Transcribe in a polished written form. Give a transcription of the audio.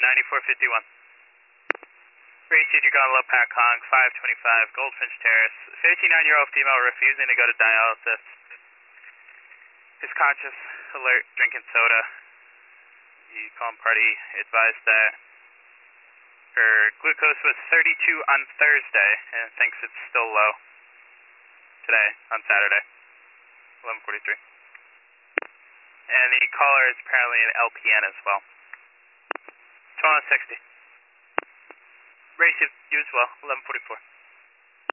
9451. Racing, you're going low pack Hong, 525, Goldfinch Terrace. 59-year-old female refusing to go to dialysis. Is conscious, alert, drinking soda. You calm party, advised that her glucose was 32 on Thursday and thinks it's still low today, on Saturday, 11:43. And the caller is apparently an LPN as well. 1260. Race you as well, 11:44.